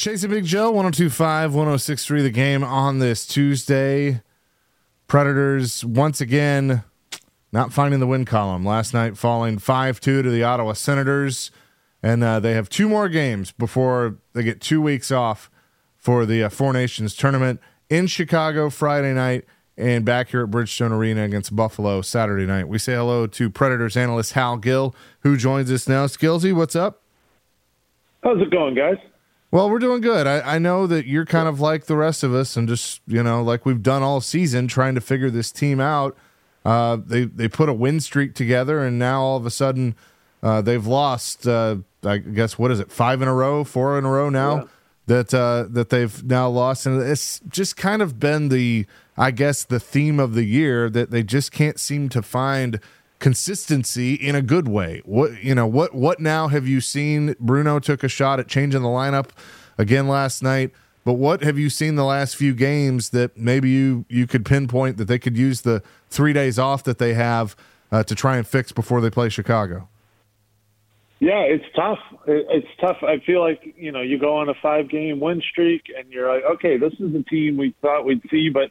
Chasing Big Joe, 102.5, 106.3 The Game on this Tuesday. Predators, once again, not finding the win column. Last night falling 5-2 to the Ottawa Senators. And they have two more games before they get 2 weeks off for the Four Nations tournament in Chicago Friday night and back here at Bridgestone Arena against Buffalo Saturday night. We say hello to Predators analyst Hal Gill, who joins us now. Skillsy, what's up? How's it going, guys? Well, we're doing good. I know that you're kind of like the rest of us and just, like we've done all season trying to figure this team out. They put a win streak together, and now all of a sudden they've lost, I guess, what is it, 4 in a row now that they've now lost. And it's just kind of been the theme of the year that they just can't seem to find consistency in a good way. What now have you seen? Bruno took a shot at changing the lineup again last night, but what have you seen the last few games that maybe you could pinpoint that they could use the 3 days off that they have to try and fix before they play Chicago? Yeah, it's tough. It's tough. I feel like, you go on a 5-game win streak and you're like, okay, this is the team we thought we'd see, but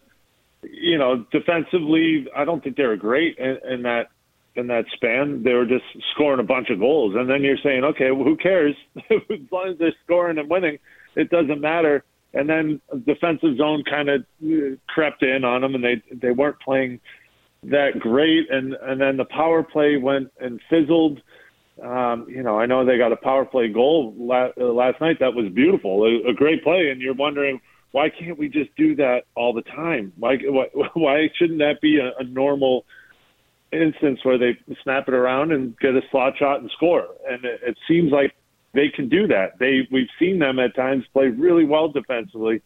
defensively, I don't think they were great in that span. They were just scoring a bunch of goals. And then you're saying, okay, well, who cares? As long as they're scoring and winning, it doesn't matter. And then defensive zone kind of crept in on them, and they weren't playing that great. And then the power play went and fizzled. I know they got a power play goal last night. That was beautiful, a great play. And you're wondering, why can't we just do that all the time? Why shouldn't that be a normal instance where they snap it around and get a slot shot and score? And it seems like they can do that. We've seen them at times play really well defensively.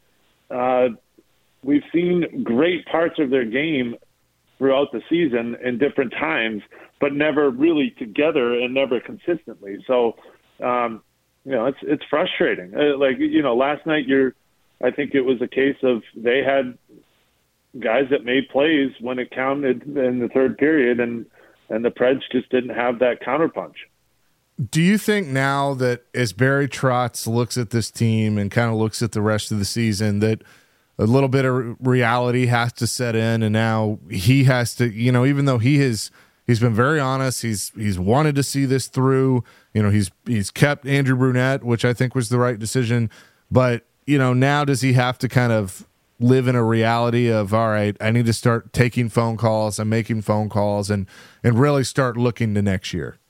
We've seen great parts of their game throughout the season in different times, but never really together and never consistently. So, it's frustrating. Last night I think it was a case of they had guys that made plays when it counted in the third period, and the Preds just didn't have that counterpunch. Do you think now that as Barry Trotz looks at this team and kind of looks at the rest of the season that a little bit of reality has to set in, and now he has to, even though he's been very honest, he's wanted to see this through, he's kept Andrew Brunette, which I think was the right decision, but now does he have to kind of live in a reality of, all right, I need to start taking phone calls and making phone calls and really start looking to next year?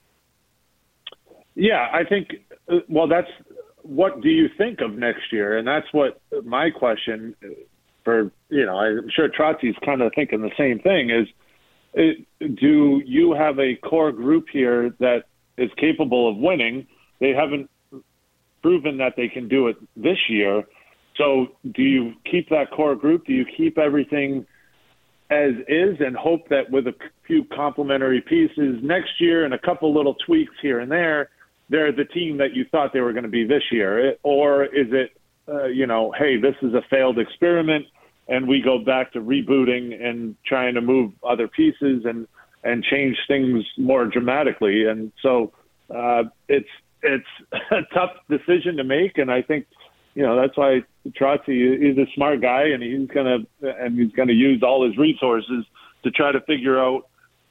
Yeah, I think, that's what do you think of next year? And that's what my question for, I'm sure Trotzy's kind of thinking the same thing is, do you have a core group here that is capable of winning? They haven't proven that they can do it this year. So do you keep that core group? Do you keep everything as is and hope that with a few complementary pieces next year and a couple little tweaks here and there, they're the team that you thought they were going to be this year? Or is it, hey, this is a failed experiment and we go back to rebooting and trying to move other pieces and change things more dramatically? And so it's a tough decision to make. And I think, that's why Trotzy is a smart guy, and he's gonna use all his resources to try to figure out,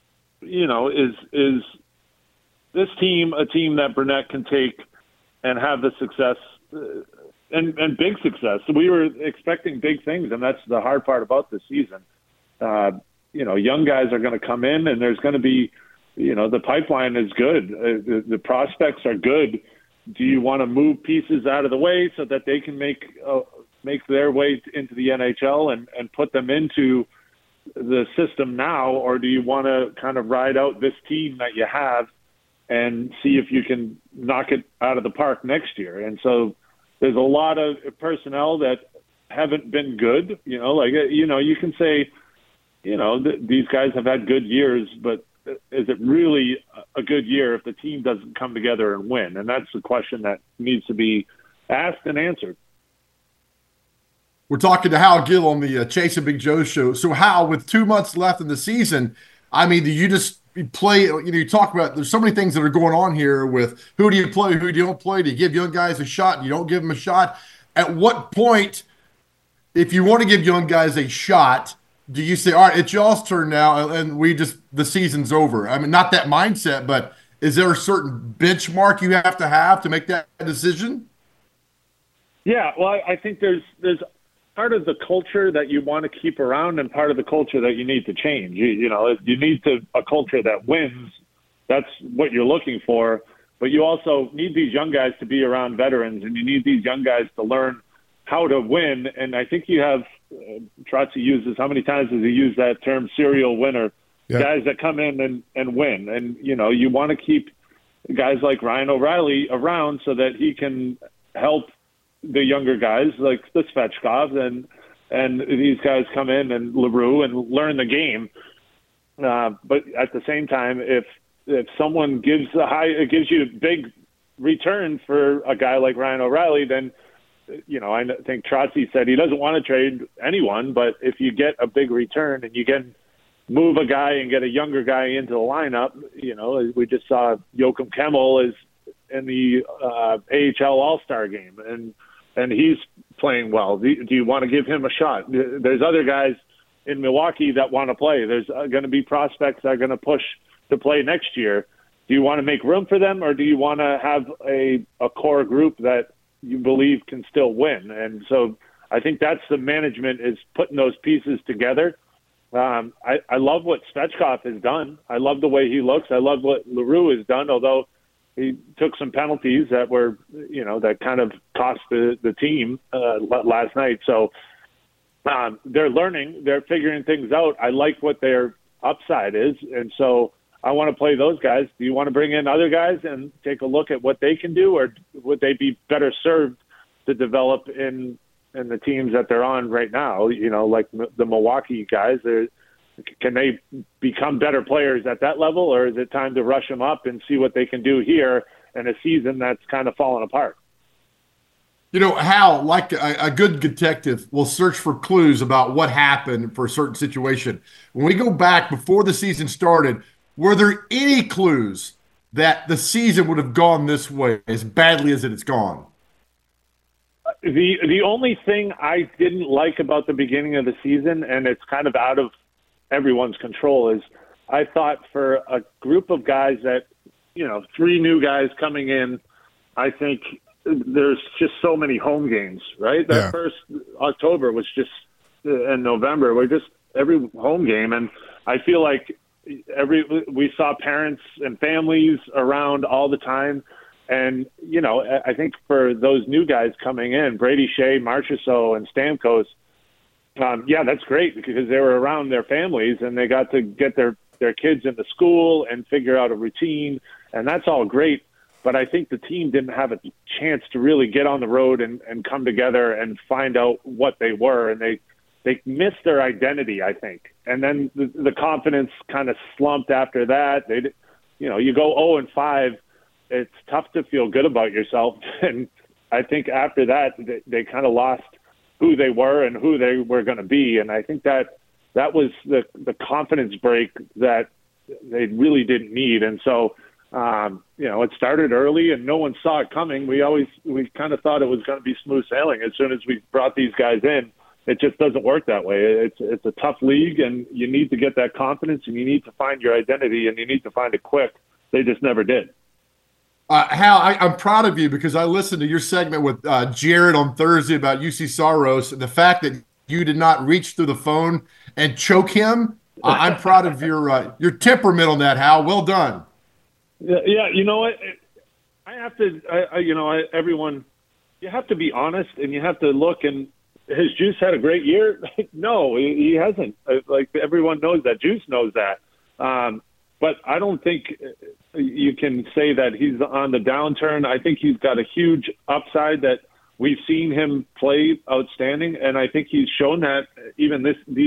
is this team a team that Brunette can take and have the success and big success? We were expecting big things, and that's the hard part about this season. Young guys are going to come in, and there's going to be, the pipeline is good. The prospects are good. Do you want to move pieces out of the way so that they can make their way into the NHL and put them into the system now? Or do you want to kind of ride out this team that you have and see if you can knock it out of the park next year? And so there's a lot of personnel that haven't been good. You can say, these guys have had good years, but is it really a good year if the team doesn't come together and win? And that's the question that needs to be asked and answered. We're talking to Hal Gill on the Chasing Big Joe show. So, Hal, with 2 months left in the season, do you just play? You talk about there's so many things that are going on here with who do you play, who do you don't play? Do you give young guys a shot? You don't give them a shot. at what point, if you want to give young guys a shot, do you say, all right, it's y'all's turn now, and the season's over? I mean, not that mindset, but is there a certain benchmark you have to make that decision? Yeah, well, I think there's part of the culture that you want to keep around and part of the culture that you need to change. You need a culture that wins. That's what you're looking for. But you also need these young guys to be around veterans, and you need these young guys to learn how to win. And I think you have Trotzy uses, how many times has he used that term, serial winner? Yeah. Guys that come in and win. And, you want to keep guys like Ryan O'Reilly around so that he can help the younger guys like the Svechkov and these guys come in and LaRue and learn the game. But at the same time, if someone gives you a big return for a guy like Ryan O'Reilly, then I think Trotzy said he doesn't want to trade anyone, but if you get a big return and you can move a guy and get a younger guy into the lineup, we just saw Joakim Kemmel is in the AHL All-Star game, and he's playing well. Do you want to give him a shot? There's other guys in Milwaukee that want to play. There's going to be prospects that are going to push to play next year. Do you want to make room for them, or do you want to have a core group that you believe can still win? And so I think that's the management, is putting those pieces together. I love what Svechkov has done. I love the way he looks. I love what LaRue has done, although he took some penalties that were, that kind of cost the team last night. So they're learning. They're figuring things out. I like what their upside is, and so I want to play those guys. Do you want to bring in other guys and take a look at what they can do, or would they be better served to develop in the teams that they're on right now? Like the Milwaukee guys, can they become better players at that level, or is it time to rush them up and see what they can do here in a season that's kind of fallen apart? Hal, like a good detective, will search for clues about what happened for a certain situation. When we go back before the season started, were there any clues that the season would have gone this way as badly as it has gone? The only thing I didn't like about the beginning of the season, and it's kind of out of everyone's control, is I thought for a group of guys that, 3 new guys coming in, I think there's just so many home games, right? That first October was just, and November, we're just every home game. And I feel like we saw parents and families around all the time. And, I think for those new guys coming in, Brady Shea, Marchessault, and Stamkos, that's great because they were around their families and they got to get their kids into school and figure out a routine. And that's all great. But I think the team didn't have a chance to really get on the road and come together and find out what they were. And they missed their identity, I think. And then the confidence kind of slumped after that. You go 0-5, it's tough to feel good about yourself. And I think after that, they kind of lost who they were and who they were going to be. And I think that was the confidence break that they really didn't need. And so, it started early and no one saw it coming. We kind of thought it was going to be smooth sailing as soon as we brought these guys in. It just doesn't work that way. It's a tough league, and you need to get that confidence, and you need to find your identity, and you need to find it quick. They just never did. Hal, I'm proud of you because I listened to your segment with Jared on Thursday about UC Saros, and the fact that you did not reach through the phone and choke him. I'm proud of your temperament on that, Hal. Well done. Yeah, you know what? I have to, everyone, you have to be honest, and you have to look. And has Juice had a great year? No, he hasn't. Like everyone knows that. Juice knows that. But I don't think you can say that he's on the downturn. I think he's got a huge upside that we've seen him play outstanding, and I think he's shown that even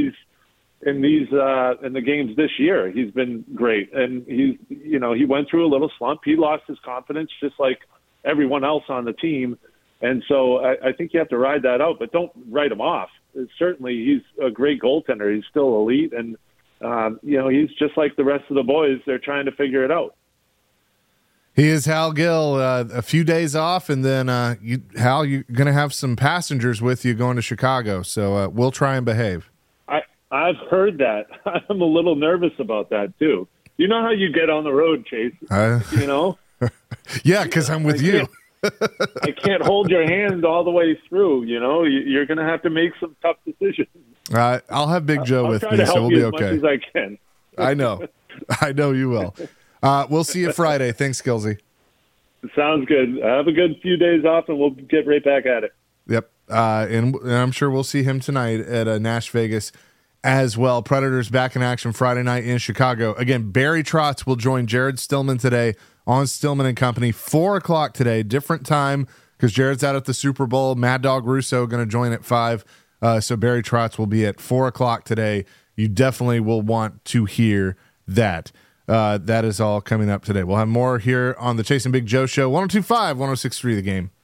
in the games this year. He's been great, and he went through a little slump. He lost his confidence just like everyone else on the team, and so I think you have to ride that out, but don't write him off. Certainly, he's a great goaltender. He's still elite, and he's just like the rest of the boys. They're trying to figure it out. He is Hal Gill. A few days off, and then Hal, you're going to have some passengers with you going to Chicago, so we'll try and behave. I've heard that. I'm a little nervous about that, too. You know how you get on the road, Chase? You know? Yeah, because I'm with you. I can't hold your hand all the way through, you know? You're going to have to make some tough decisions. I'll have Big Joe with me, so we'll be okay. As much as I can. I know. I know you will. We'll see you Friday. Thanks, Gilsey. Sounds good. Have a good few days off, and we'll get right back at it. Yep. And I'm sure we'll see him tonight at Nash Vegas as well. Predators back in action Friday night in Chicago. Again, Barry Trotz will join Jared Stillman today on Stillman and Company, 4:00 today, different time because Jared's out at the Super Bowl. Mad Dog Russo going to join at 5. So Barry Trotz will be at 4:00 today. You definitely will want to hear that. That is all coming up today. We'll have more here on the Chase and Big Joe Show, 102.5, 106.3 The Game.